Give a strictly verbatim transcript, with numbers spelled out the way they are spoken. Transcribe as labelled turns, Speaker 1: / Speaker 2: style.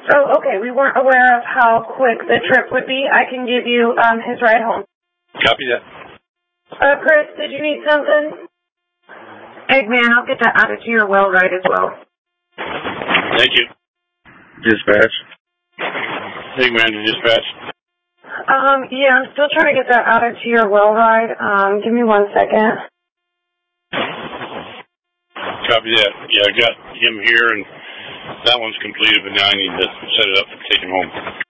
Speaker 1: Oh, okay. We weren't aware of how quick the trip would be. I can give you um his ride home.
Speaker 2: Copy that.
Speaker 1: Uh, Chris, did you need something? Eggman, I'll get that added to your well ride as well.
Speaker 2: Thank you.
Speaker 3: Dispatch.
Speaker 2: Eggman to dispatch.
Speaker 1: Um, yeah, I'm still trying to get that added to your well ride. Um, give me one second.
Speaker 2: Copy that. Yeah, I got him here, and that one's completed, but now I need to set it up to take him home.